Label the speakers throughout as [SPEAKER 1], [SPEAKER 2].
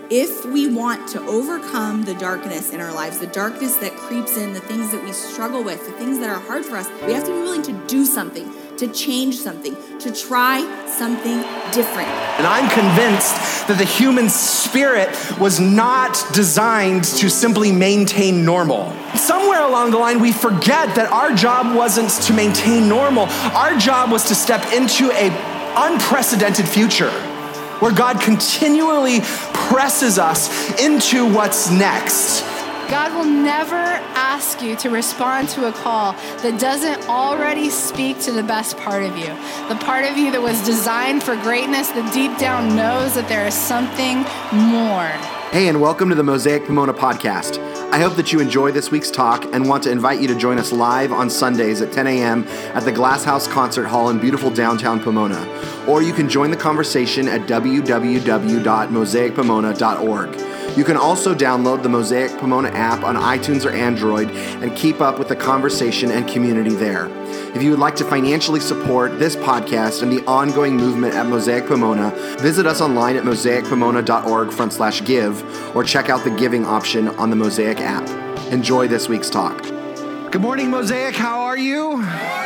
[SPEAKER 1] if we want to overcome the darkness in our lives, the darkness that creeps in, the things that we struggle with, the things that are hard for us, we have to be willing to do something, to change something, to try something different.
[SPEAKER 2] And I'm convinced that the human spirit was not designed to simply maintain normal. Somewhere along the line, we forget that our job wasn't to maintain normal. Our job was to step into an unprecedented future where God continually presses us into what's next.
[SPEAKER 3] God will never ask you to respond to a call that doesn't already speak to the best part of you. The part of you that was designed for greatness, that deep down knows that there is something more.
[SPEAKER 4] Hey, and welcome to the Mosaic Pomona podcast. I hope that you enjoy this week's talk and want to invite you to join us live on Sundays at 10 a.m. at the Glass House Concert Hall in beautiful downtown Pomona. Or you can join the conversation at www.mosaicpomona.org. You can also download the Mosaic Pomona app on iTunes or Android and keep up with the conversation and community there. If you would like to financially support this podcast and the ongoing movement at Mosaic Pomona, visit us online at mosaicpomona.org/give or check out the giving option on the Mosaic app. Enjoy this week's talk.
[SPEAKER 2] Good morning, Mosaic. How are you?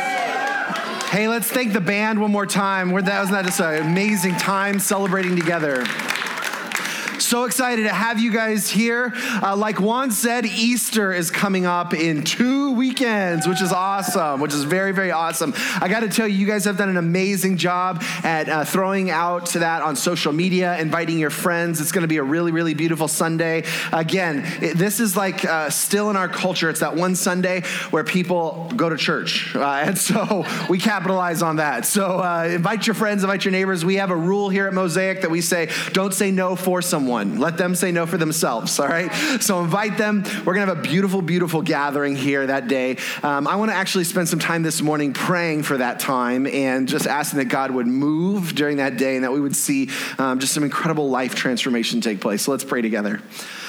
[SPEAKER 2] Hey, let's thank the band one more time. Wasn't that just an amazing time celebrating together? So excited to have you guys here. Like Juan said, Easter is coming up in 2 weekends, which is awesome, which is very, very awesome. I got to tell you, you guys have done an amazing job at throwing out to that on social media, inviting your friends. It's going to be a really, really beautiful Sunday. Again, this is like still in our culture. It's that one Sunday where people go to church. And so we capitalize on that. So invite your friends, invite your neighbors. We have a rule here at Mosaic that we say, don't say no for someone. Let them say no for themselves, all right? So invite them. We're going to have a beautiful, beautiful gathering here that day. I want to actually spend some time this morning praying for that time and just asking that God would move during that day and that we would see just some incredible life transformation take place. So let's pray together.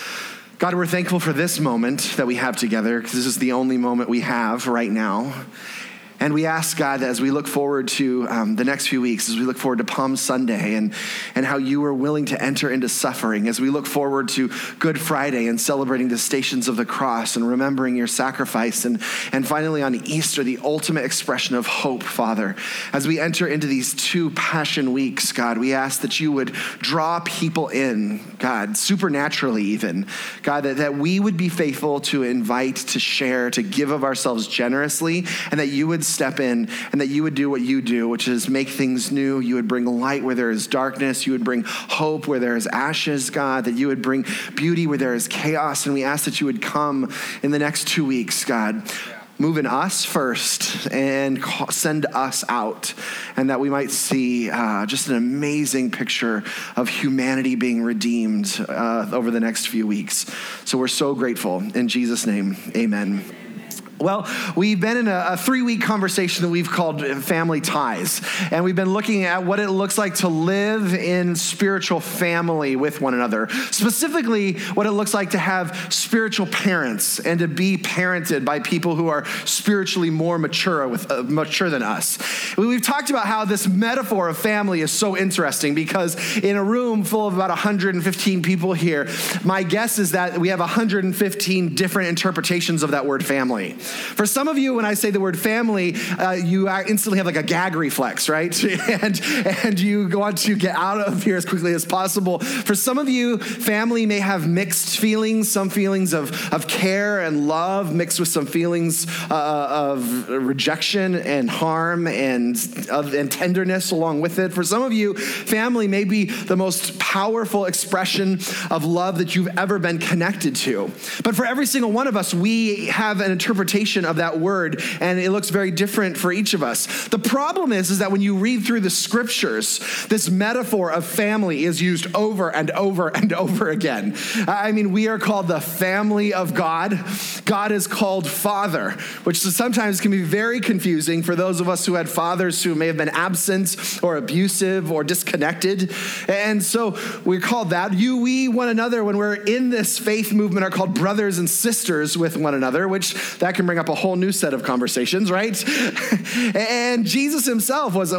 [SPEAKER 2] God, we're thankful for this moment that we have together because this is the only moment we have right now. And we ask, God, that as we look forward to the next few weeks, as we look forward to Palm Sunday and how you were willing to enter into suffering, as we look forward to Good Friday and celebrating the Stations of the Cross and remembering your sacrifice, and finally on Easter, the ultimate expression of hope, Father. As we enter into these 2 Passion Weeks, God, we ask that you would draw people in, God, supernaturally even. God, that we would be faithful to invite, to share, to give of ourselves generously, and that you would step in and that you would do what you do, which is make things new. You would bring light where there is darkness. You would bring hope where there is ashes, God, that you would bring beauty where there is chaos. And we ask that you would come in the next 2 weeks, God, move in us first and send us out, and that we might see just an amazing picture of humanity being redeemed over the next few weeks. So we're so grateful. In Jesus' name, amen. Well, we've been in a 3-week conversation that we've called Family Ties, and we've been looking at what it looks like to live in spiritual family with one another, specifically what it looks like to have spiritual parents and to be parented by people who are spiritually more mature than us. We've talked about how this metaphor of family is so interesting because in a room full of about 115 people here, my guess is that we have 115 different interpretations of that word family. For some of you, when I say the word family, you instantly have like a gag reflex, right? and you want to get out of here as quickly as possible. For some of you, family may have mixed feelings, some feelings of care and love mixed with some feelings of rejection and harm and tenderness along with it. For some of you, family may be the most powerful expression of love that you've ever been connected to. But for every single one of us, we have an interpretation of that word, and it looks very different for each of us. The problem is that when you read through the scriptures, this metaphor of family is used over and over and over again. I mean, we are called the family of God. God is called Father, which sometimes can be very confusing for those of us who had fathers who may have been absent or abusive or disconnected. And so we're called that. We, one another, when we're in this faith movement, are called brothers and sisters with one another, which that can bring up a whole new set of conversations, right? And Jesus himself was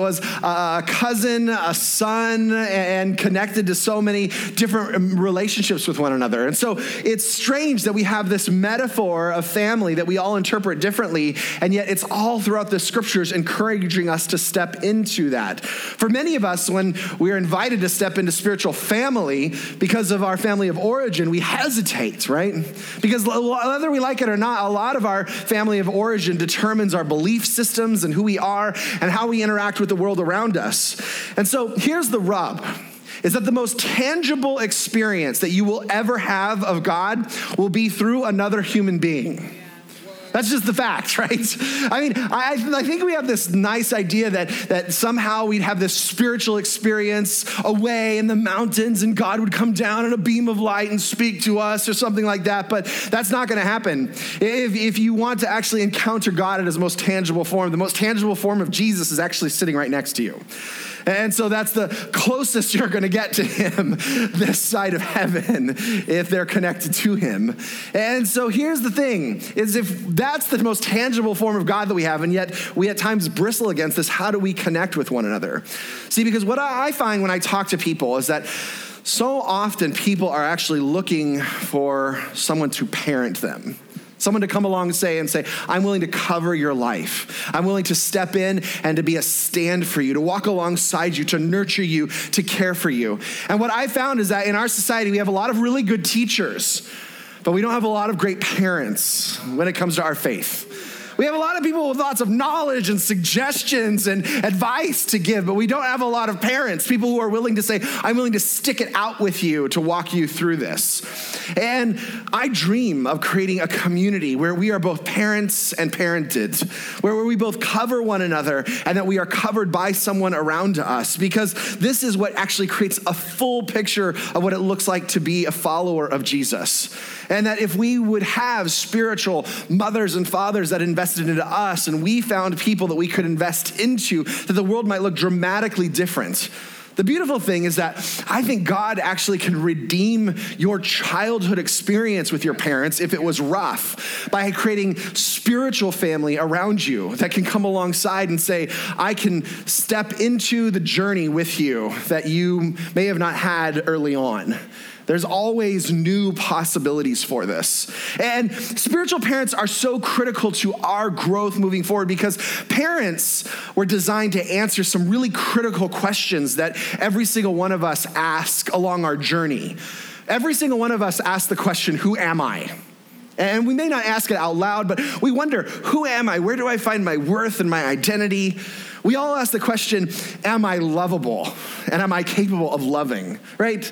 [SPEAKER 2] a cousin, a son, and connected to so many different relationships with one another. And so it's strange that we have this metaphor of family that we all interpret differently, and yet it's all throughout the scriptures encouraging us to step into that. For many of us, when we are invited to step into spiritual family because of our family of origin, we hesitate, right? Because whether we like it or not, a lot of our family of origin determines our belief systems and who we are and how we interact with the world around us. And so here's the rub, is that the most tangible experience that you will ever have of God will be through another human being. That's just the fact, right? I mean, I think we have this nice idea that somehow we'd have this spiritual experience away in the mountains and God would come down in a beam of light and speak to us or something like that, but that's not gonna happen. If you want to actually encounter God in his most tangible form, the most tangible form of Jesus is actually sitting right next to you. And so that's the closest you're going to get to him this side of heaven if they're connected to him. And so here's the thing, is if that's the most tangible form of God that we have, and yet we at times bristle against this, how do we connect with one another? See, because what I find when I talk to people is that so often people are actually looking for someone to parent them. Someone to come along and say, I'm willing to cover your life. I'm willing to step in and to be a stand for you, to walk alongside you, to nurture you, to care for you. And what I found is that in our society, we have a lot of really good teachers, but we don't have a lot of great parents when it comes to our faith. We have a lot of people with lots of knowledge and suggestions and advice to give, but we don't have a lot of parents, people who are willing to say, I'm willing to stick it out with you to walk you through this. And I dream of creating a community where we are both parents and parented, where we both cover one another and that we are covered by someone around us, because this is what actually creates a full picture of what it looks like to be a follower of Jesus. And that if we would have spiritual mothers and fathers that invested into us, and we found people that we could invest into, that the world might look dramatically different. The beautiful thing is that I think God actually can redeem your childhood experience with your parents if it was rough by creating spiritual family around you that can come alongside and say, I can step into the journey with you that you may have not had early on. There's always new possibilities for this. And spiritual parents are so critical to our growth moving forward because parents were designed to answer some really critical questions that every single one of us ask along our journey. Every single one of us asks the question, who am I? And we may not ask it out loud, but we wonder, who am I? Where do I find my worth and my identity? We all ask the question, am I lovable? And am I capable of loving, right?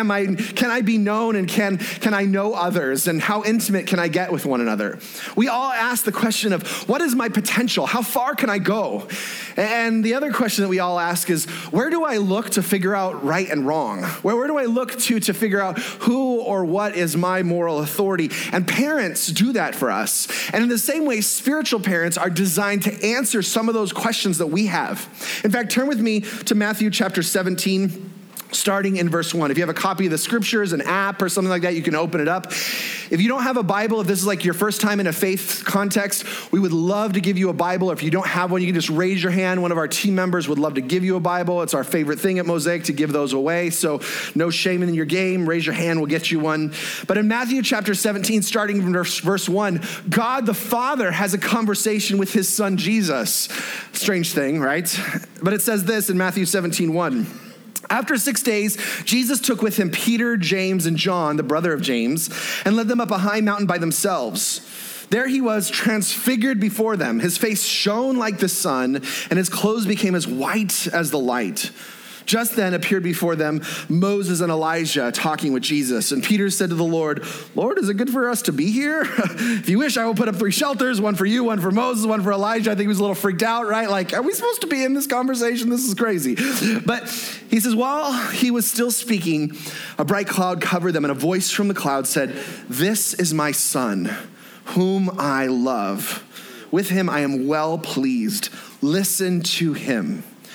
[SPEAKER 2] Can I be known and can I know others? And how intimate can I get with one another? We all ask the question of, what is my potential? How far can I go? And the other question that we all ask is, where do I look to figure out right and wrong? Where do I look to figure out who or what is my moral authority? And parents do that for us. And in the same way, spiritual parents are designed to answer some of those questions that we have. In fact, turn with me to Matthew chapter 17, starting in verse 1. If you have a copy of the scriptures, an app or something like that, you can open it up. If you don't have a Bible, if this is like your first time in a faith context, we would love to give you a Bible. If you don't have one, you can just raise your hand. One of our team members would love to give you a Bible. It's our favorite thing at Mosaic to give those away. So no shame in your game. Raise your hand, we'll get you one. But in Matthew chapter 17, starting from verse 1, God the Father has a conversation with his son Jesus. Strange thing, right? But it says this in Matthew 17:1. After 6 days, Jesus took with him Peter, James, and John, the brother of James, and led them up a high mountain by themselves. There he was transfigured before them. His face shone like the sun, and his clothes became as white as the light. Just then appeared before them Moses and Elijah talking with Jesus. And Peter said to the Lord, Lord, is it good for us to be here? If you wish, I will put up 3 shelters, one for you, one for Moses, one for Elijah. I think he was a little freaked out, right? Like, are we supposed to be in this conversation? This is crazy. But he says, while he was still speaking, a bright cloud covered them, and a voice from the cloud said, this is my son, whom I love. With him I am well pleased. Listen to him.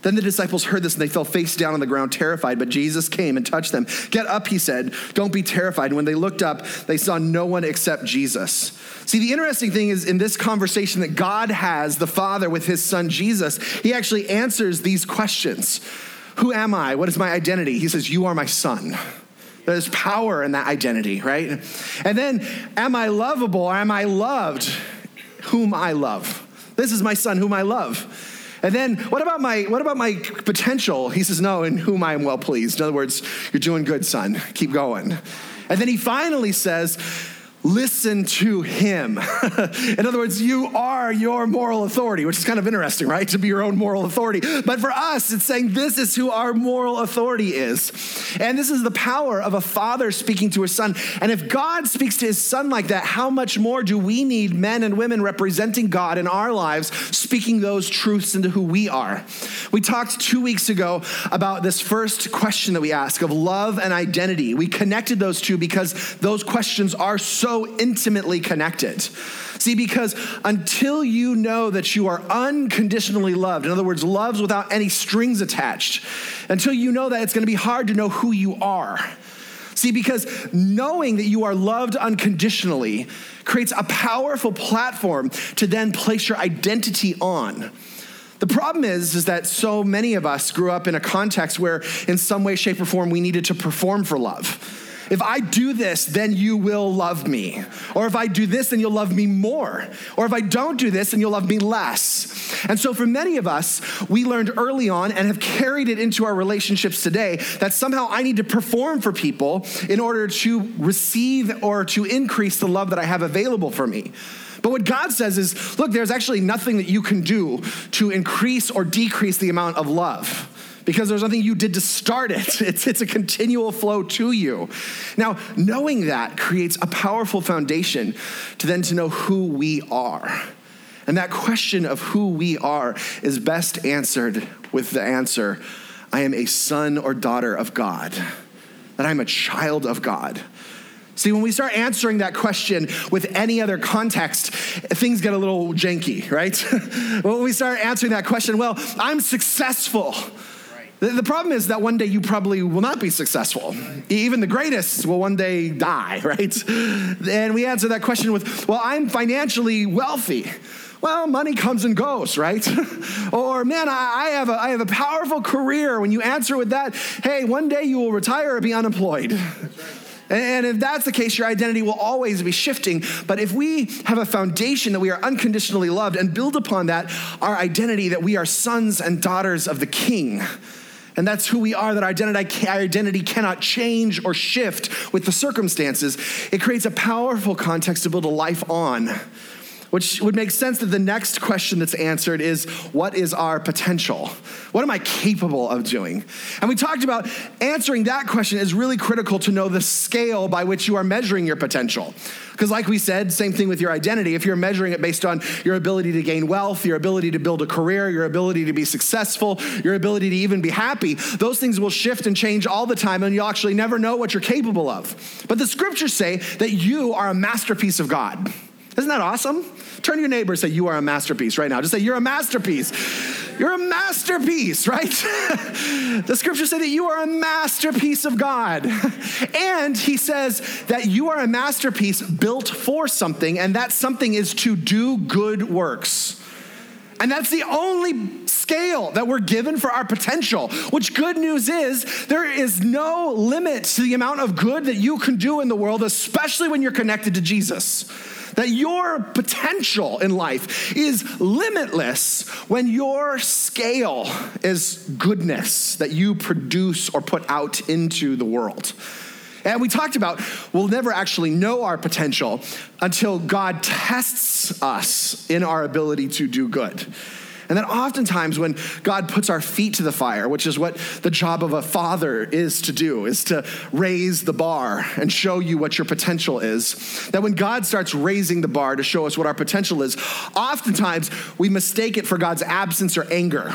[SPEAKER 2] Then the disciples heard this and they fell face down on the ground terrified, but Jesus came and touched them. Get up, he said, don't be terrified. And when they looked up, they saw no one except Jesus. See, the interesting thing is in this conversation that God has, the Father with his son Jesus, he actually answers these questions. Who am I? What is my identity? He says, you are my son. There's power in that identity, right? And then, am I lovable or am I loved? Whom I love. This is my son whom I love. And then, what about my potential? He says, no, in whom I am well pleased. In other words, you're doing good, son. Keep going. And then he finally says, listen to him. In other words, you are your moral authority, which is kind of interesting, right? To be your own moral authority. But for us, it's saying this is who our moral authority is. And this is the power of a father speaking to his son. And if God speaks to his son like that, how much more do we need men and women representing God in our lives, speaking those truths into who we are? We talked 2 weeks ago about this first question that we ask of love and identity. We connected those two because those questions are so intimately connected. See, because until you know that you are unconditionally loved, in other words, loves without any strings attached, until you know that, it's going to be hard to know who you are. See, because knowing that you are loved unconditionally creates a powerful platform to then place your identity on. The problem is that so many of us grew up in a context where in some way, shape, or form, we needed to perform for love. If I do this, then you will love me. Or if I do this, then you'll love me more. Or if I don't do this, then you'll love me less. And so for many of us, we learned early on and have carried it into our relationships today that somehow I need to perform for people in order to receive or to increase the love that I have available for me. But what God says is, look, there's actually nothing that you can do to increase or decrease the amount of love, because there's nothing you did to start it. It's a continual flow to you. Now, knowing that creates a powerful foundation to know who we are. And that question of who we are is best answered with the answer, I am a son or daughter of God, that I'm a child of God. See, when we start answering that question with any other context, things get a little janky, right? When we start answering that question, well, I'm successful. The problem is that one day you probably will not be successful. Even the greatest will one day die, right? And we answer that question with, well, I'm financially wealthy. Well, money comes and goes, right? Or, man, I have a powerful career. When you answer with that, hey, one day you will retire or be unemployed. That's right. And if that's the case, your identity will always be shifting. But if we have a foundation that we are unconditionally loved and build upon that, our identity that we are sons and daughters of the King, and that's who we are, that our identity cannot change or shift with the circumstances, it creates a powerful context to build a life on, which would make sense that the next question that's answered is, what is our potential? What am I capable of doing? And we talked about answering that question is really critical to know the scale by which you are measuring your potential. Because like we said, same thing with your identity. If you're measuring it based on your ability to gain wealth, your ability to build a career, your ability to be successful, your ability to even be happy, those things will shift and change all the time, and you'll actually never know what you're capable of. But the scriptures say that you are a masterpiece of God. Isn't that awesome? Turn to your neighbor and say, you are a masterpiece right now. Just say, you're a masterpiece. You're a masterpiece, right? The scriptures say that you are a masterpiece of God. And he says that you are a masterpiece built for something, and that something is to do good works. And that's the only scale that we're given for our potential, which good news is there is no limit to the amount of good that you can do in the world, especially when you're connected to Jesus. That your potential in life is limitless when your scale is goodness that you produce or put out into the world. And we talked about we'll never actually know our potential until God tests us in our ability to do good. And then oftentimes when God puts our feet to the fire, which is what the job of a father is to do, is to raise the bar and show you what your potential is, that when God starts raising the bar to show us what our potential is, oftentimes we mistake it for God's absence or anger.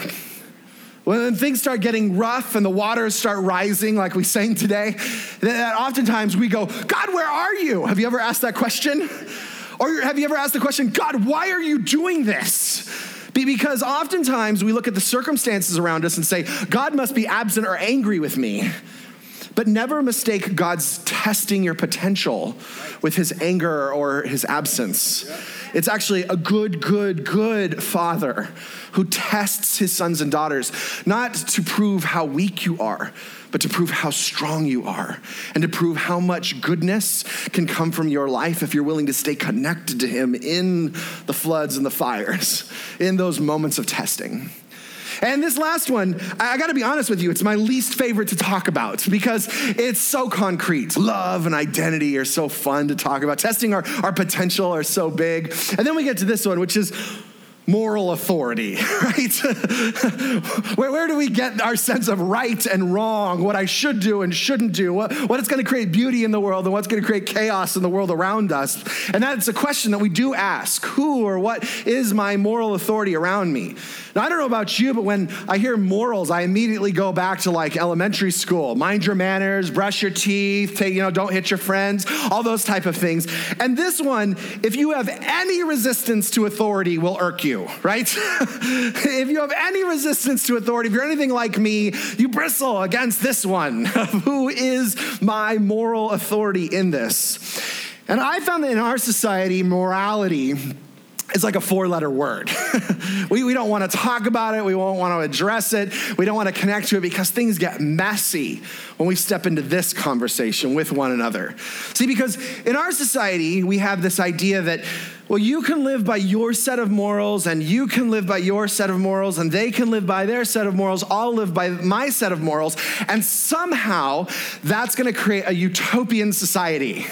[SPEAKER 2] When things start getting rough and the waters start rising, like we sang today, that oftentimes we go, God, where are you? Have you ever asked that question? Or have you ever asked the question, God, why are you doing this? Because oftentimes we look at the circumstances around us and say, God must be absent or angry with me. But never mistake God's testing your potential with his anger or his absence. It's actually a good father who tests his sons and daughters, not to prove how weak you are, but to prove how strong you are and to prove how much goodness can come from your life if you're willing to stay connected to him in the floods and the fires, in those moments of testing. And this last one, I gotta be honest with you, it's my least favorite to talk about because it's so concrete. Love and identity are so fun to talk about. Testing our potential are so big. And then we get to this one, which is moral authority, right? Where do we get our sense of right and wrong, what I should do and shouldn't do, what is going to create beauty in the world and what's going to create chaos in the world around us? And that's a question that we do ask. Who or what is my moral authority around me? Now, I don't know about you, but when I hear morals, I immediately go back to like elementary school. Mind your manners, brush your teeth, don't hit your friends, all those type of things. And this one, if you have any resistance to authority, will irk you. Right? If you have any resistance to authority, if you're anything like me, you bristle against this one. Who is my moral authority in this? And I found that in our society, morality is like a 4-letter word. We don't want to talk about it. We won't want to address it. We don't want to connect to it because things get messy when we step into this conversation with one another. See, because in our society, we have this idea that, well, you can live by your set of morals and you can live by your set of morals and they can live by their set of morals. I'll live by my set of morals. And somehow that's going to create a utopian society,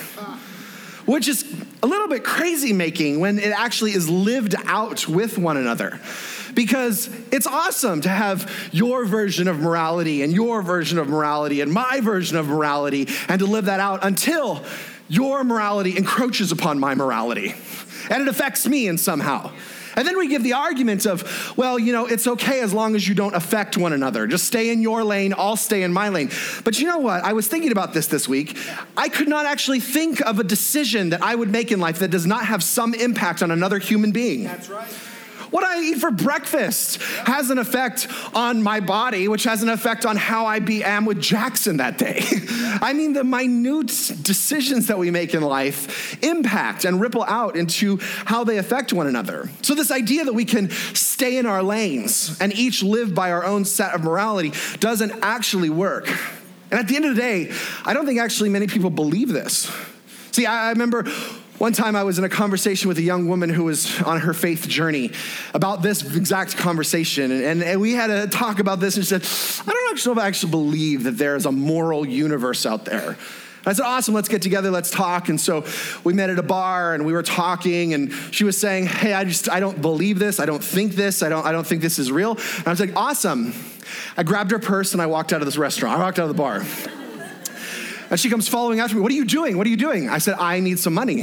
[SPEAKER 2] which is a little bit crazy making when it actually is lived out with one another. Because it's awesome to have your version of morality and your version of morality and my version of morality and to live that out until your morality encroaches upon my morality and it affects me in somehow. And then we give the argument of, well, it's okay as long as you don't affect one another. Just stay in your lane, I'll stay in my lane. But you know what? I was thinking about this week. I could not actually think of a decision that I would make in life that does not have some impact on another human being. That's right. What I eat for breakfast has an effect on my body, which has an effect on how I am with Jackson that day. I mean, the minute decisions that we make in life impact and ripple out into how they affect one another. So this idea that we can stay in our lanes and each live by our own set of morality doesn't actually work. And at the end of the day, I don't think actually many people believe this. See, I remember one time I was in a conversation with a young woman who was on her faith journey about this exact conversation. And we had a talk about this and she said, I don't know if I actually believe that there is a moral universe out there. And I said, awesome, let's get together, let's talk. And so we met at a bar and we were talking and she was saying, hey, I don't believe this. I don't think this. I don't think this is real. And I was like, awesome. I grabbed her purse and I walked out of this restaurant. I walked out of the bar. And she comes following after me. What are you doing? What are you doing? I said, I need some money.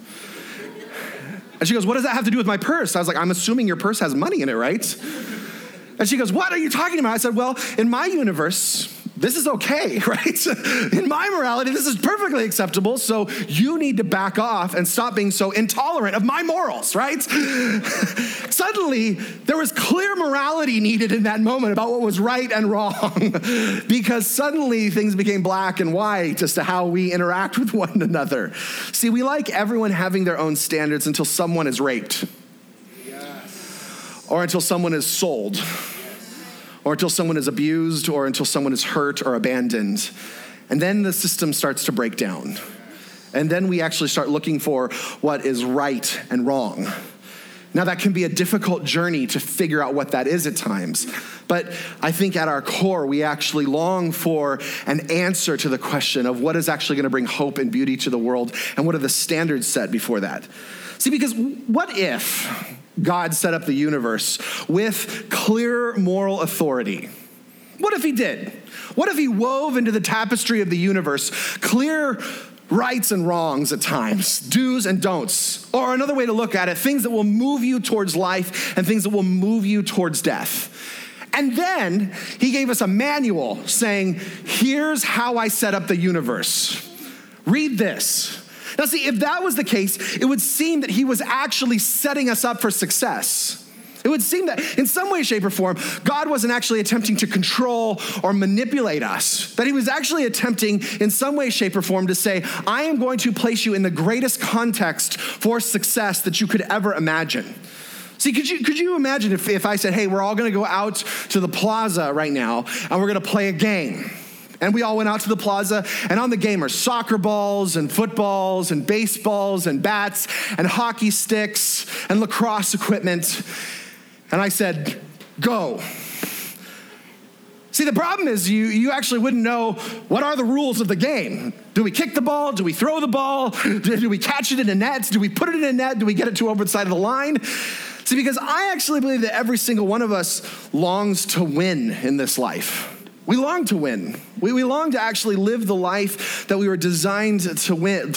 [SPEAKER 2] And she goes, what does that have to do with my purse? I was like, I'm assuming your purse has money in it, right? And she goes, what are you talking about? I said, well, in my universe, this is okay, right? In my morality, this is perfectly acceptable. So you need to back off and stop being so intolerant of my morals, right? Suddenly, there was clear morality needed in that moment about what was right and wrong because suddenly things became black and white as to how we interact with one another. See, we like everyone having their own standards until someone is raped. Yes. Or until someone is sold. Or until someone is abused, or until someone is hurt or abandoned. And then the system starts to break down. And then we actually start looking for what is right and wrong. Now that can be a difficult journey to figure out what that is at times. But I think at our core, we actually long for an answer to the question of what is actually gonna bring hope and beauty to the world, and what are the standards set before that? See, because what if God set up the universe with clear moral authority? What if he did? What if he wove into the tapestry of the universe clear rights and wrongs at times, do's and don'ts? Or another way to look at it, things that will move you towards life and things that will move you towards death. And then he gave us a manual saying, here's how I set up the universe. Read this. Now see, if that was the case, it would seem that he was actually setting us up for success. It It would seem that in some way, shape, or form, God wasn't actually attempting to control or manipulate us. That he was actually attempting in some way, shape, or form to say, I am going to place you in the greatest context for success that you could ever imagine. See, could you imagine if I said, hey, we're all going to go out to the plaza right now and we're going to play a game. And we all went out to the plaza, and on the game are soccer balls and footballs and baseballs and bats and hockey sticks and lacrosse equipment. And I said, go. See, the problem is you actually wouldn't know what are the rules of the game. Do we kick the ball? Do we throw the ball? Do we catch it in a net? Do we put it in a net? Do we get it to over the side of the line? See, because I actually believe that every single one of us longs to win in this life. We long to win. We long to actually live the life that we were designed to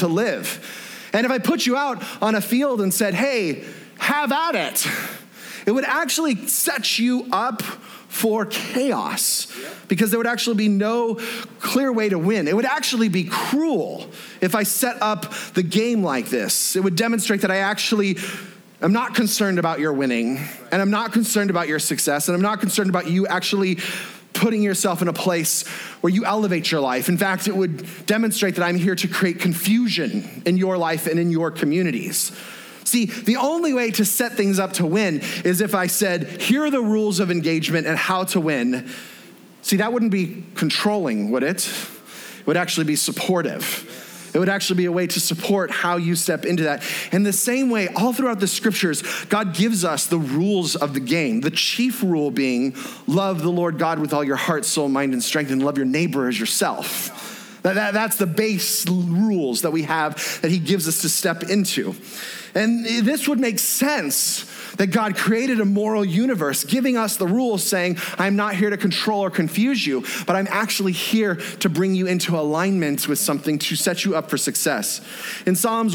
[SPEAKER 2] live. And if I put you out on a field and said, hey, have at it, it would actually set you up for chaos because there would actually be no clear way to win. It would actually be cruel if I set up the game like this. It would demonstrate that I'm not concerned about your winning, and I'm not concerned about your success, and I'm not concerned about you actually putting yourself in a place where you elevate your life. In fact, it would demonstrate that I'm here to create confusion in your life and in your communities. See, the only way to set things up to win is if I said, here are the rules of engagement and how to win. See, that wouldn't be controlling, would it? It would actually be supportive. It would actually be a way to support how you step into that. In the same way, all throughout the scriptures, God gives us the rules of the game. The chief rule being, love the Lord God with all your heart, soul, mind, and strength, and love your neighbor as yourself. That's the base rules that we have that he gives us to step into. And this would make sense that God created a moral universe, giving us the rules saying, I'm not here to control or confuse you, but I'm actually here to bring you into alignment with something to set you up for success. In Psalms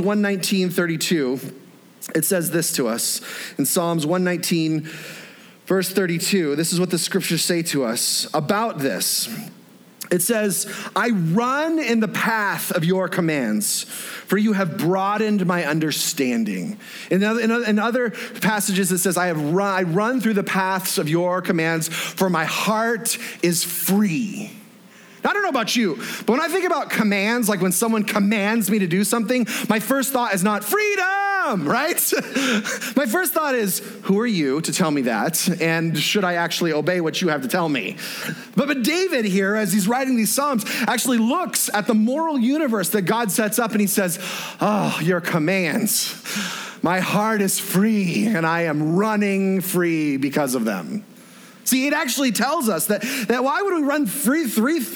[SPEAKER 2] 119:32, it says this to us. In Psalms 119, verse 32, this is what the scriptures say to us about this. It says, I run in the path of your commands, for you have broadened my understanding. In other passages, it says, I run through the paths of your commands, for my heart is free. I don't know about you, but when I think about commands, like when someone commands me to do something, my first thought is not freedom, right? My first thought is, who are you to tell me that? And should I actually obey what you have to tell me? But David here, as he's writing these Psalms, actually looks at the moral universe that God sets up and he says, oh, your commands. My heart is free and I am running free because of them. See, it actually tells us that why would we run free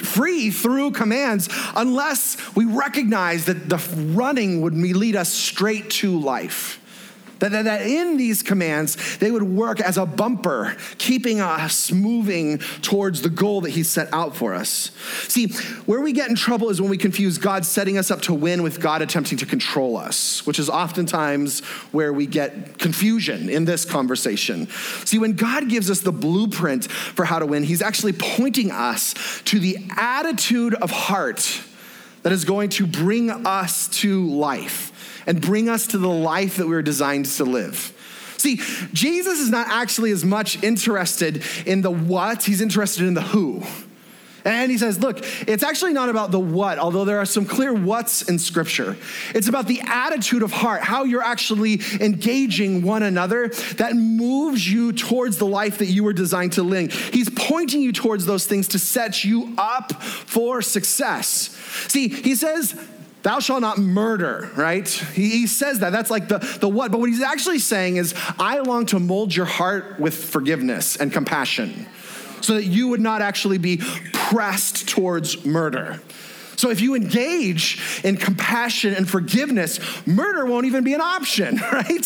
[SPEAKER 2] through commands unless we recognize that the running would lead us straight to life? That in these commands, they would work as a bumper, keeping us moving towards the goal that he set out for us. See, where we get in trouble is when we confuse God setting us up to win with God attempting to control us, which is oftentimes where we get confusion in this conversation. See, when God gives us the blueprint for how to win, he's actually pointing us to the attitude of heart that is going to bring us to life and bring us to the life that we were designed to live. See, Jesus is not actually as much interested in the what, he's interested in the who. And he says, look, it's actually not about the what, although there are some clear what's in scripture. It's about the attitude of heart, how you're actually engaging one another that moves you towards the life that you were designed to live. He's pointing you towards those things to set you up for success. See, he says, thou shalt not murder, right? He says that. That's like the what. But what he's actually saying is, I long to mold your heart with forgiveness and compassion so that you would not actually be pressed towards murder. So if you engage in compassion and forgiveness, murder won't even be an option, right?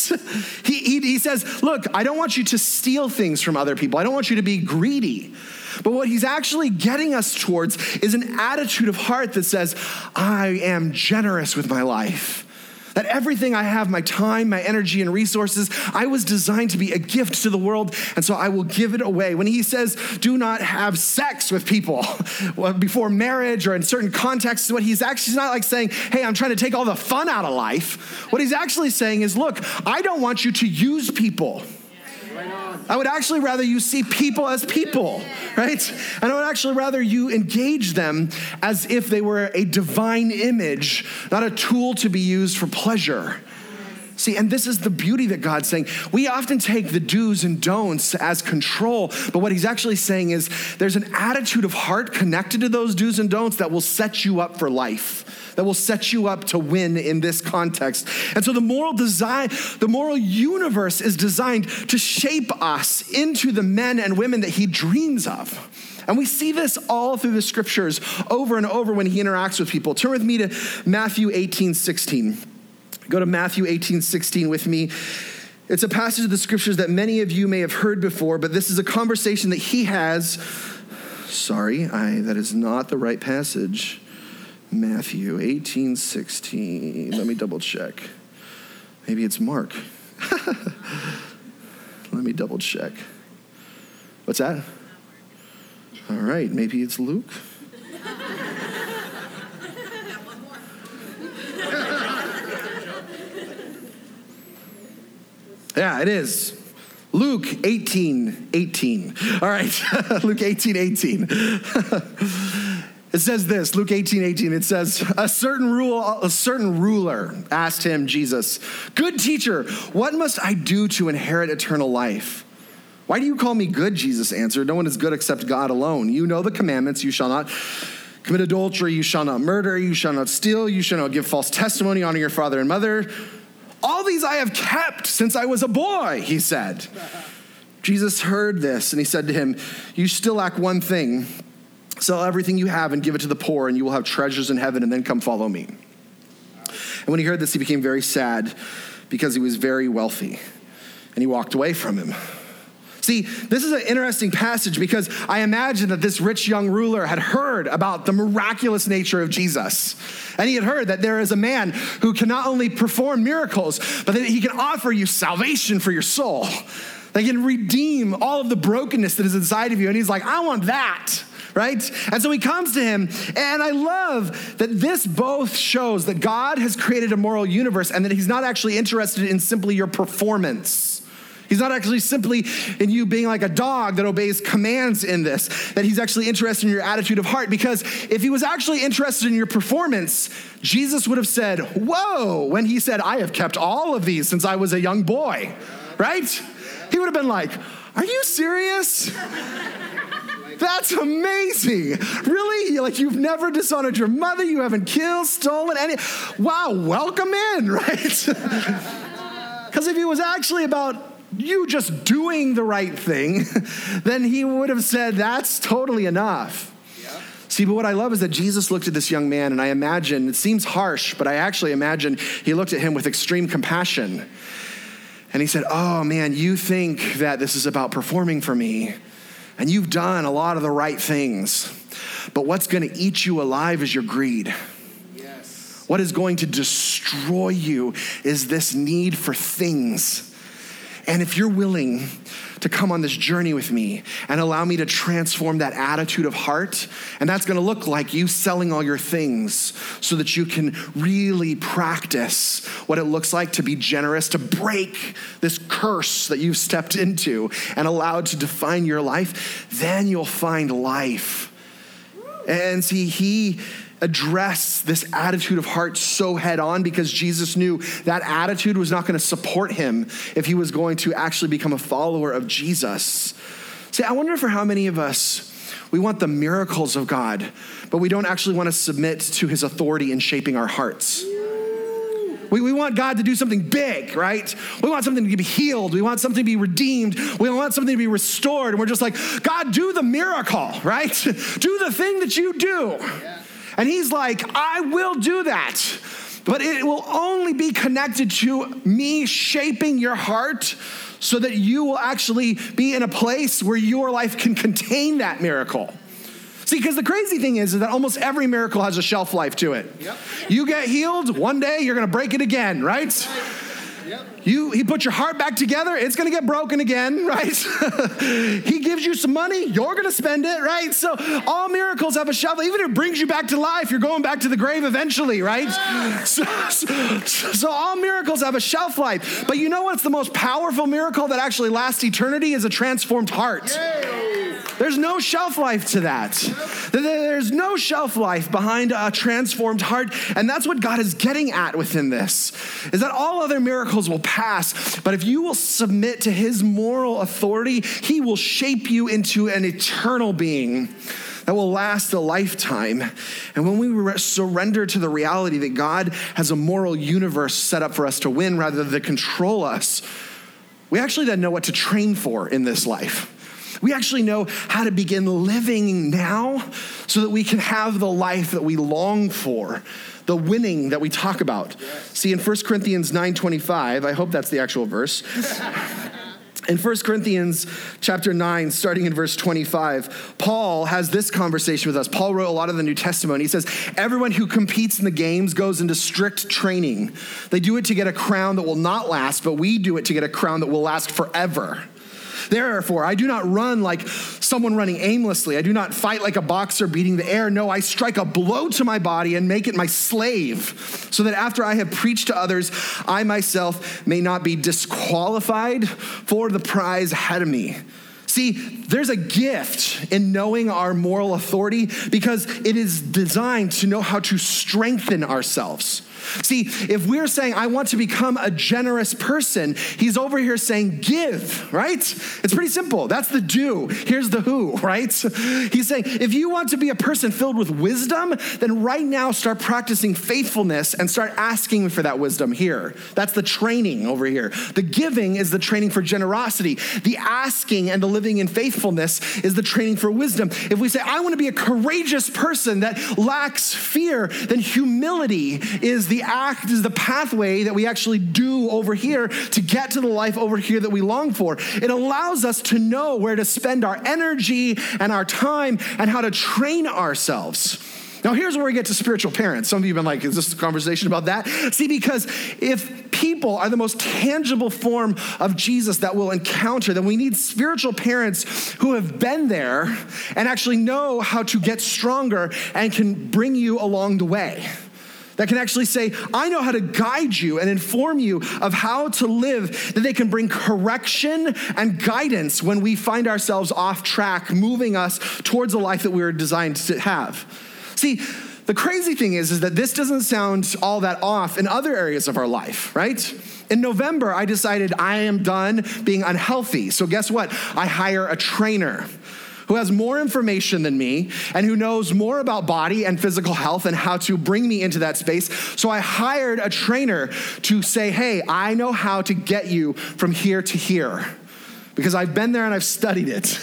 [SPEAKER 2] He says, look, I don't want you to steal things from other people. I don't want you to be greedy. But what he's actually getting us towards is an attitude of heart that says, I am generous with my life. That everything I have, my time, my energy, and resources, I was designed to be a gift to the world, and so I will give it away. When he says, do not have sex with people before marriage or in certain contexts, what he's actually not like saying, hey, I'm trying to take all the fun out of life. What he's actually saying is, look, I don't want you to use people. I would actually rather you see people as people, right? And I would actually rather you engage them as if they were a divine image, not a tool to be used for pleasure. See, and this is the beauty that God's saying. We often take the do's and don'ts as control, but what he's actually saying is there's an attitude of heart connected to those do's and don'ts that will set you up for life, that will set you up to win in this context. And so the moral universe is designed to shape us into the men and women that he dreams of. And we see this all through the scriptures over and over when he interacts with people. Turn with me to Matthew 18:16. Go to Matthew 18:16 with me. It's a passage of the scriptures that many of you may have heard before, but this is a conversation that he has. That is not the right passage. Matthew 18:16. Let me double check. Maybe it's Mark. Let me double check. What's that? All right, maybe it's Luke. Yeah, it is. Luke 18:18. All right, Luke 18:18. It says this, Luke 18:18. It says, a certain ruler asked him, Jesus, "Good teacher, what must I do to inherit eternal life?" "Why do you call me good?" Jesus answered. "No one is good except God alone. You know the commandments. You shall not commit adultery. You shall not murder. You shall not steal. You shall not give false testimony. Honor your father and mother. All these I have kept since I was a boy," he said. Jesus heard this and he said to him, "You still lack one thing. Sell everything you have and give it to the poor, and you will have treasures in heaven, and then come follow me." And when he heard this, he became very sad because he was very wealthy, and he walked away from him. See, this is an interesting passage because I imagine that this rich young ruler had heard about the miraculous nature of Jesus. And he had heard that there is a man who can not only perform miracles, but that he can offer you salvation for your soul. They can redeem all of the brokenness that is inside of you. And he's like, I want that, right? And so he comes to him. And I love that this both shows that God has created a moral universe and that he's not actually interested in simply your performance. He's not actually simply in you being like a dog that obeys commands in this, that he's actually interested in your attitude of heart. Because if he was actually interested in your performance, Jesus would have said, whoa, when he said, I have kept all of these since I was a young boy, right? He would have been like, are you serious? That's amazing. Really? Like you've never dishonored your mother, you haven't killed, stolen any. Wow, welcome in, right? Because if he was actually about you just doing the right thing, then he would have said, that's totally enough. Yeah. See, but what I love is that Jesus looked at this young man, and I imagine, it seems harsh, but I actually imagine he looked at him with extreme compassion. And he said, oh man, you think that this is about performing for me, and you've done a lot of the right things, but what's gonna eat you alive is your greed. Yes. What is going to destroy you is this need for things. And if you're willing to come on this journey with me and allow me to transform that attitude of heart, and that's gonna look like you selling all your things so that you can really practice what it looks like to be generous, to break this curse that you've stepped into and allowed to define your life, then you'll find life. And see, he address this attitude of heart so head on because Jesus knew that attitude was not going to support him if he was going to actually become a follower of Jesus. See, I wonder for how many of us, we want the miracles of God, but we don't actually want to submit to his authority in shaping our hearts. We want God to do something big, right? We want something to be healed. We want something to be redeemed. We want something to be restored. And we're just like, God, do the miracle, right? Do the thing that you do. Yeah. And he's like, I will do that, but it will only be connected to me shaping your heart so that you will actually be in a place where your life can contain that miracle. See, because the crazy thing is that almost every miracle has a shelf life to it. Yep. You get healed, one day you're gonna break it again, right? He put your heart back together, it's gonna get broken again, right? He gives you some money, you're gonna spend it, right? So all miracles have a shelf life. Even if it brings you back to life, you're going back to the grave eventually, right? So all miracles have a shelf life. But you know what's the most powerful miracle that actually lasts eternity is a transformed heart. There's no shelf life to that. There's no shelf life behind a transformed heart. And that's what God is getting at within this, is that all other miracles will pass. But if you will submit to his moral authority, he will shape you into an eternal being that will last a lifetime. And when we surrender to the reality that God has a moral universe set up for us to win rather than control us, we actually then know what to train for in this life. We actually know how to begin living now so that we can have the life that we long for, the winning that we talk about. See, in 1 Corinthians 9:25, I hope that's the actual verse. In 1 Corinthians chapter 9, starting in verse 25, Paul has this conversation with us. Paul wrote a lot of the New Testament. He says, everyone who competes in the games goes into strict training. They do it to get a crown that will not last, but we do it to get a crown that will last forever. Therefore, I do not run like someone running aimlessly. I do not fight like a boxer beating the air. No, I strike a blow to my body and make it my slave, so that after I have preached to others, I myself may not be disqualified for the prize ahead of me. See, there's a gift in knowing our moral authority because it is designed to know how to strengthen ourselves. See, if we're saying, I want to become a generous person, he's over here saying, give, right? It's pretty simple. That's the do. Here's the who, right? He's saying, if you want to be a person filled with wisdom, then right now start practicing faithfulness and start asking for that wisdom here. That's the training over here. The giving is the training for generosity. The asking and the living in faithfulness is the training for wisdom. If we say, I want to be a courageous person that lacks fear, then humility is the act, is the pathway that we actually do over here to get to the life over here that we long for. It allows us to know where to spend our energy and our time and how to train ourselves. Now, here's where we get to spiritual parents. Some of you have been like, is this a conversation about that? See, because if people are the most tangible form of Jesus that we'll encounter, then we need spiritual parents who have been there and actually know how to get stronger and can bring you along the way. That can actually say, I know how to guide you and inform you of how to live, that they can bring correction and guidance when we find ourselves off track, moving us towards a life that we were designed to have. See, the crazy thing is that this doesn't sound all that off in other areas of our life, right? In November, I decided I am done being unhealthy. So guess what? I hire a trainer who has more information than me and who knows more about body and physical health and how to bring me into that space. So I hired a trainer to say, hey, I know how to get you from here to here because I've been there and I've studied it.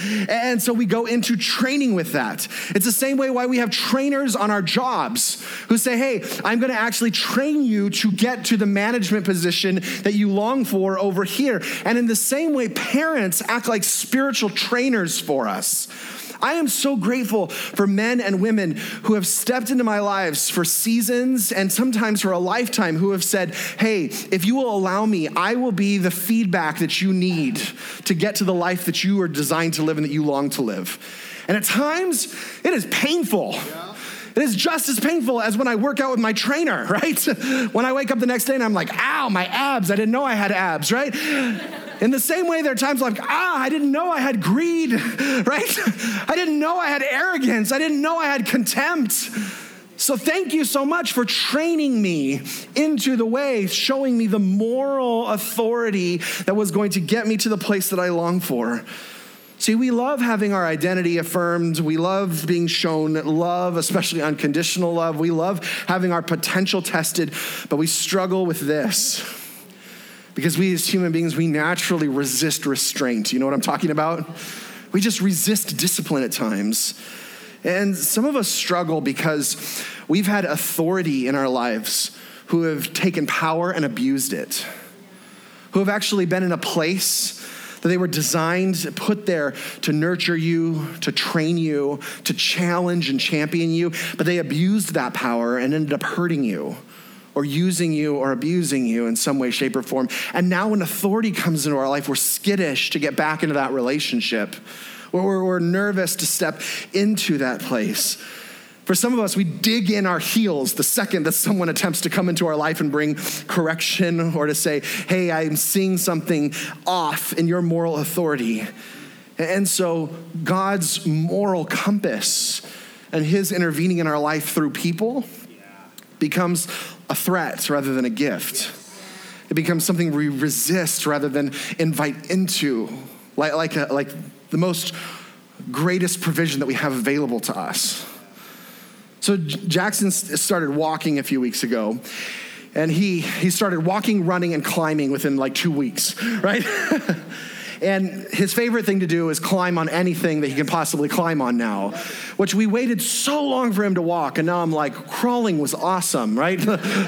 [SPEAKER 2] And so we go into training with that. It's the same way why we have trainers on our jobs who say, hey, I'm gonna actually train you to get to the management position that you long for over here. And in the same way, parents act like spiritual trainers for us. I am so grateful for men and women who have stepped into my lives for seasons and sometimes for a lifetime who have said, hey, if you will allow me, I will be the feedback that you need to get to the life that you are designed to live and that you long to live. And at times, it is painful. Yeah. It is just as painful as when I work out with my trainer, right? When I wake up the next day and I'm like, ow, my abs, I didn't know I had abs, right? In the same way, there are times like, I didn't know I had greed, right? I didn't know I had arrogance. I didn't know I had contempt. So thank you so much for training me into the way, showing me the moral authority that was going to get me to the place that I long for. See, we love having our identity affirmed. We love being shown love, especially unconditional love. We love having our potential tested, but we struggle with this. Because we as human beings, we naturally resist restraint. You know what I'm talking about? We just resist discipline at times. And some of us struggle because we've had authority in our lives who have taken power and abused it, who have actually been in a place that they were designed, put there to nurture you, to train you, to challenge and champion you, but they abused that power and ended up hurting you or using you or abusing you in some way, shape, or form. And now when authority comes into our life, we're skittish to get back into that relationship. We're nervous to step into that place. For some of us, we dig in our heels the second that someone attempts to come into our life and bring correction or to say, hey, I'm seeing something off in your moral authority. And so God's moral compass and his intervening in our life through people becomes a threat rather than a gift. It becomes something we resist rather than invite into, like the most greatest provision that we have available to us. So Jackson started walking a few weeks ago, and he started walking, running, and climbing within like 2 weeks, right? And his favorite thing to do is climb on anything that he can possibly climb on now, which we waited so long for him to walk, and now I'm like, crawling was awesome, right?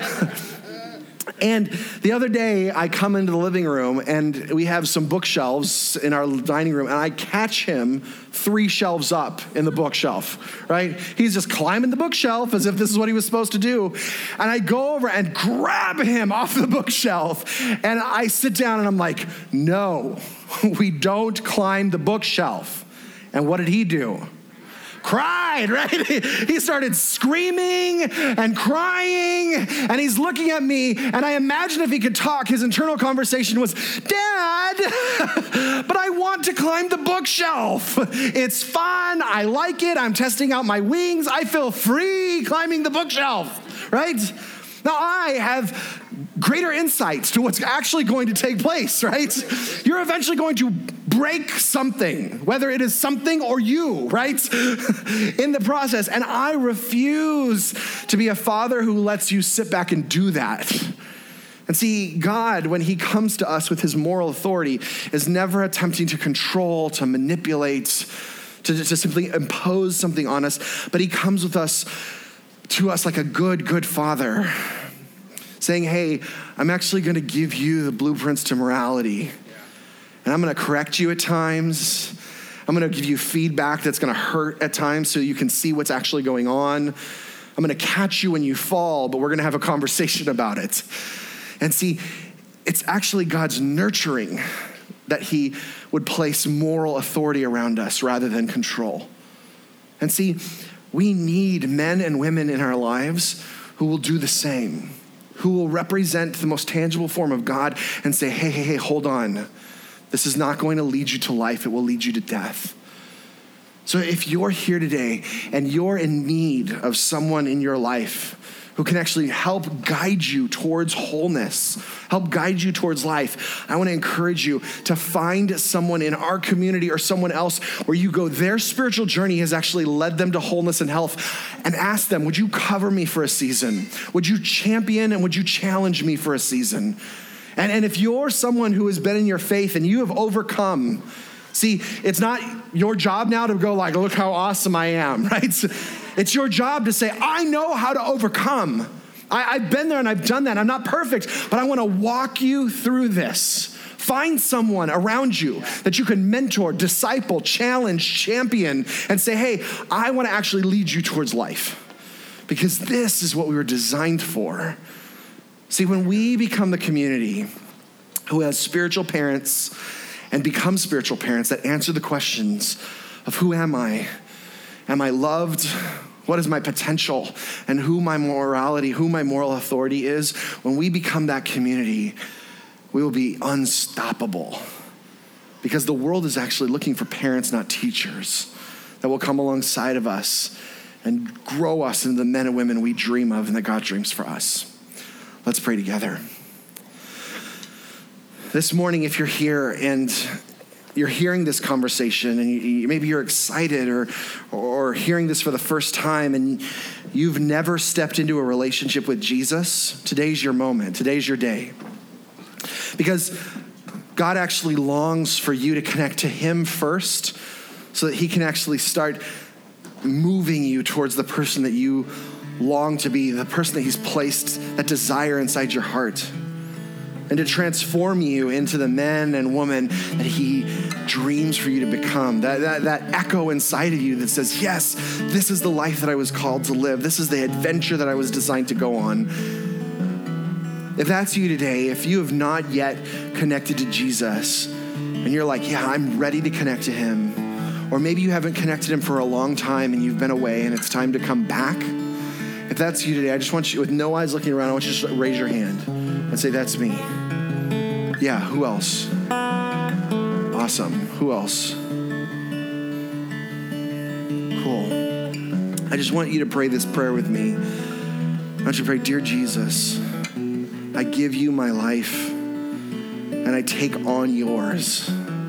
[SPEAKER 2] And the other day, I come into the living room, and we have some bookshelves in our dining room, and I catch him 3 shelves up in the bookshelf, right? He's just climbing the bookshelf as if this is what he was supposed to do. And I go over and grab him off the bookshelf, and I sit down, and I'm like, no, we don't climb the bookshelf. And what did he do? Cried, right? He started screaming and crying, and he's looking at me, and I imagine if he could talk, his internal conversation was, Dad, but I want to climb the bookshelf. It's fun. I like it. I'm testing out my wings. I feel free climbing the bookshelf, right? Now, I have greater insights to what's actually going to take place, right? You're eventually going to break something, whether it is something or you, right? In the process. And I refuse to be a father who lets you sit back and do that. And see, God, when he comes to us with his moral authority, is never attempting to control, to manipulate, to simply impose something on us, but he comes to us like a good father, saying, hey, I'm actually going to give you the blueprints to morality. And I'm going to correct you at times. I'm going to give you feedback that's going to hurt at times so you can see what's actually going on. I'm going to catch you when you fall, but we're going to have a conversation about it. And see, it's actually God's nurturing that he would place moral authority around us rather than control. And see, we need men and women in our lives who will do the same, who will represent the most tangible form of God and say, hey, hold on. This is not going to lead you to life. It will lead you to death. So if you're here today and you're in need of someone in your life who can actually help guide you towards wholeness, help guide you towards life, I want to encourage you to find someone in our community or someone else where you go, their spiritual journey has actually led them to wholeness and health, and ask them, would you cover me for a season? Would you champion and would you challenge me for a season? And if you're someone who has been in your faith and you have overcome, see, it's not your job now to go like, look how awesome I am, right? It's your job to say, I know how to overcome. I've been there and I've done that. I'm not perfect, but I want to walk you through this. Find someone around you that you can mentor, disciple, challenge, champion, and say, hey, I want to actually lead you towards life because this is what we were designed for. See, when we become the community who has spiritual parents and become spiritual parents that answer the questions of who am I? Am I loved? What is my potential? And who my morality, who my moral authority is? When we become that community, we will be unstoppable because the world is actually looking for parents, not teachers, that will come alongside of us and grow us into the men and women we dream of and that God dreams for us. Let's pray together. This morning, if you're here and you're hearing this conversation and maybe you're excited or hearing this for the first time and you've never stepped into a relationship with Jesus, today's your moment. Today's your day. Because God actually longs for you to connect to him first so that he can actually start moving you towards the person that you long to be, the person that he's placed that desire inside your heart, and to transform you into the men and women that he dreams for you to become. That echo inside of you that says, yes, this is the life that I was called to live. This is the adventure that I was designed to go on. If that's you today, if you have not yet connected to Jesus and you're like, yeah, I'm ready to connect to him, or maybe you haven't connected him for a long time and you've been away and it's time to come back. If that's you today, I just want you, with no eyes looking around, I want you to just raise your hand and say, that's me. Yeah, who else? Awesome. Who else? Cool. I just want you to pray this prayer with me. I want you to pray, dear Jesus, I give you my life and I take on yours.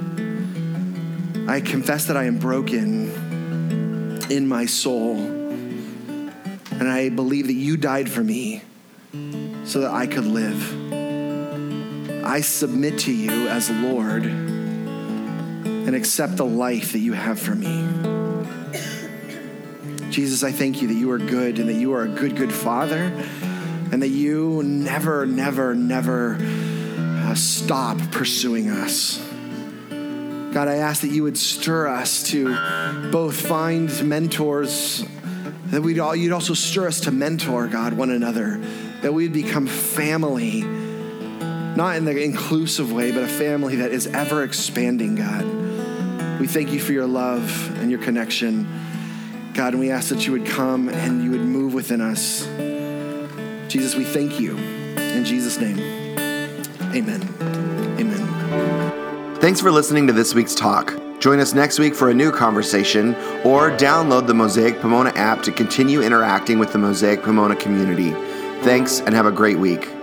[SPEAKER 2] I confess that I am broken in my soul, and I believe that you died for me so that I could live. I submit to you as Lord and accept the life that you have for me. Jesus, I thank you that you are good and that you are a good, good Father, and that you never stop pursuing us. God, I ask that you would stir us to both find mentors, that you'd also stir us to mentor, God, one another, that we'd become family, not in the inclusive way, but a family that is ever expanding, God. We thank you for your love and your connection, God, and we ask that you would come and you would move within us. Jesus, we thank you. In Jesus' name, amen. Amen.
[SPEAKER 4] Thanks for listening to this week's talk. Join us next week for a new conversation, or download the Mosaic Pomona app to continue interacting with the Mosaic Pomona community. Thanks, and have a great week.